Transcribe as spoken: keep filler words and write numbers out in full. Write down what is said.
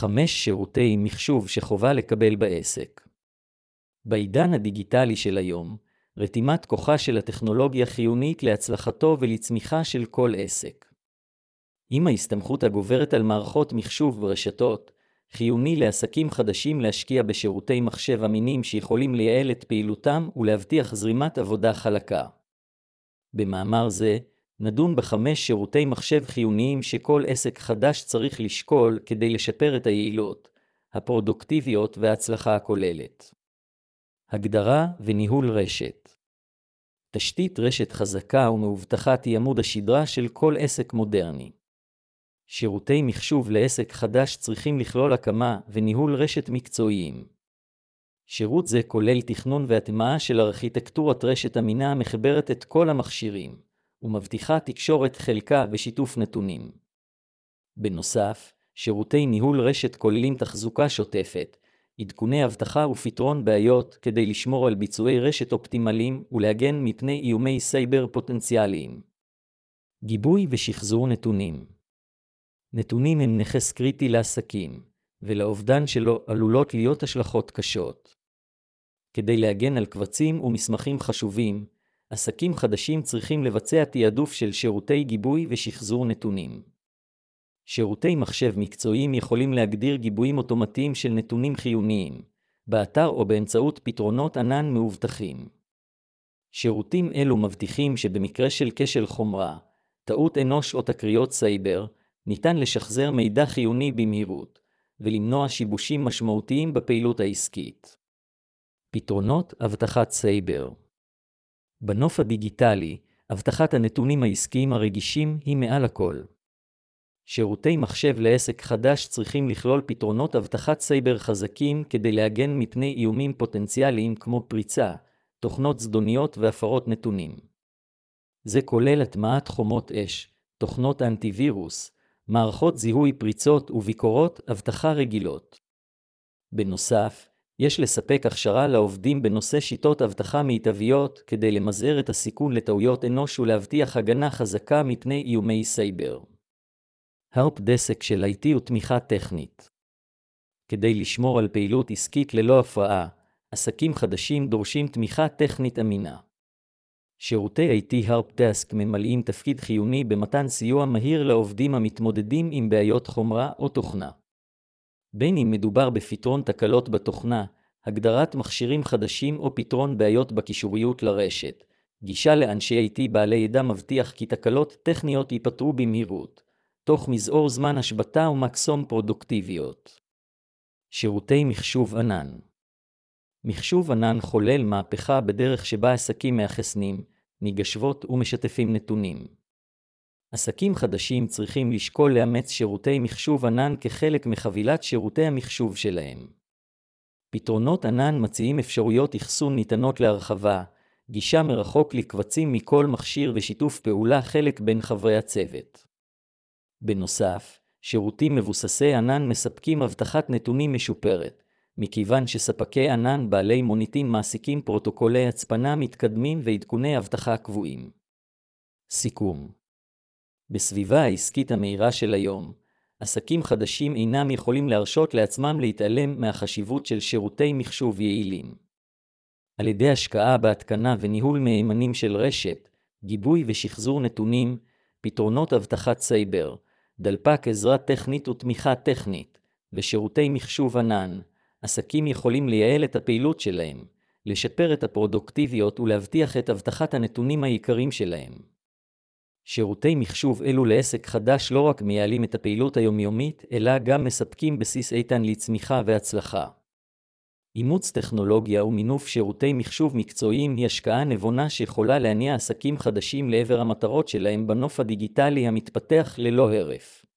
חמש שירותי מחשוב שחובה לקבל בעסק. בעידן הדיגיטלי של היום, רתימת כוחה של הטכנולוגיה חיונית להצלחתו ולצמיחה של כל עסק. עם ההסתמכות הגוברת על מערכות מחשוב ורשתות, חיוני לעסקים חדשים להשקיע בשירותי מחשב אמינים שיכולים לייעל את פעילותם ולהבטיח זרימת עבודה חלקה. במאמר זה, נדון בחמש שירותי מחשב חיוניים שכל עסק חדש צריך לשקול כדי לשפר את היעילות, הפרודוקטיביות וההצלחה הכוללת. הגדרה וניהול רשת. תשתית רשת חזקה ומאובטחת היא עמוד השדרה של כל עסק מודרני. שירותי מחשוב לעסק חדש צריכים לכלול הקמה וניהול רשת מקצועיים. שירות זה כולל תכנון והטמעה של ארכיטקטורת רשת אמינה המחברת את כל המכשירים, ומבטיחה תקשורת חלקה ושיתוף נתונים. בנוסף, שירותי ניהול רשת כוללים תחזוקה שוטפת, עדכוני אבטחה ופתרון בעיות כדי לשמור על ביצועי רשת אופטימליים ולהגן מפני איומי סייבר פוטנציאליים. גיבוי ושחזור נתונים. נתונים הם נכס קריטי לעסקים, ולאובדן שלו עלולות להיות השלכות קשות. כדי להגן על קבצים ומסמכים חשובים, עסקים חדשים צריכים לבצע תיעדוף של שירותי גיבוי ושחזור נתונים. שירותי מחשב מקצועיים יכולים להגדיר גיבויים אוטומטיים של נתונים חיוניים, באתר או באמצעות פתרונות ענן מאובטחים. שירותים אלו מבטיחים שבמקרה של כשל חומרה, טעות אנוש או תקריות סייבר, ניתן לשחזר מידע חיוני במהירות, ולמנוע שיבושים משמעותיים בפעילות העסקית. פתרונות אבטחת סייבר. בנוף הדיגיטלי, אבטחת הנתונים העסקיים הרגישים היא מעל הכל. שירותי מחשב לעסק חדש צריכים לכלול פתרונות אבטחת סייבר חזקים כדי להגן מפני איומים פוטנציאליים כמו פריצה, תוכנות זדוניות והפרות נתונים. זה כולל הטמעת חומות אש, תוכנות אנטיווירוס, מערכות זיהוי פריצות וביקורות אבטחה רגילות. בנוסף, יש לספק הכשרה לעובדים בנושא שיטות אבטחה מיטביות כדי למזער את הסיכון לטעויות אנוש ולהבטיח הגנה חזקה מפני איומי סייבר. הרפ דסק של איי טי ותמיכה טכנית. כדי לשמור על פעילות עסקית ללא הפרעה, עסקים חדשים דורשים תמיכה טכנית אמינה. שירותי איי טי הרפ דסק ממלאים תפקיד חיוני במתן סיוע מהיר לעובדים המתמודדים עם בעיות חומרה או תוכנה. בין אם מדובר בפתרון תקלות בתוכנה, הגדרת מכשירים חדשים או פתרון בעיות בקישוריות לרשת, גישה לאנשי איי טי בעלי ידע מבטיח כי תקלות טכניות ייפתרו במהירות, תוך מזעור זמן השבתה ומקסום פרודוקטיביות. שירותי מחשוב ענן. מחשוב ענן חולל מהפכה בדרך שבה עסקים מאחסנים, ניגשבות ומשתפים נתונים. עסקים חדשים צריכים לשקול לאמץ שירותי מחשוב ענן כחלק מחבילת שירותי המחשוב שלהם. פתרונות ענן מציעים אפשרויות אחסון ניתנות להרחבה, גישה מרחוק לקבצים מכל מכשיר ושיתוף פעולה חלק בין חברי הצוות. בנוסף, שירותים מבוססי ענן מספקים אבטחת נתונים משופרת, מכיוון שספקי ענן בעלי מוניטין מעסיקים פרוטוקולי הצפנה מתקדמים ועדכוני אבטחה קבועים. סיכום. בסביבה העסקית המהירה של היום, עסקים חדשים אינם יכולים להרשות לעצמם להתעלם מהחשיבות של שירותי מחשוב יעילים. על ידי השקעה בהתקנה וניהול מהימנים של רשת, גיבוי ושחזור נתונים, פתרונות אבטחת סייבר, דלפק עזרה טכנית ותמיכה טכנית, ושירותי מחשוב ענן, עסקים יכולים לייעל את הפעילות שלהם, לשפר את הפרודוקטיביות ולהבטיח את אבטחת הנתונים העיקריים שלהם. שירותי מחשוב אלו לעסק חדש לא רק מייעלים את הפעילות היומיומית, אלא גם מספקים בסיס איתן לצמיחה והצלחה. אימוץ טכנולוגיה ומינוף שירותי מחשוב מקצועיים היא השקעה נבונה שיכולה להניע עסקים חדשים לעבר המטרות שלהם בנוף הדיגיטלי המתפתח ללא הרף.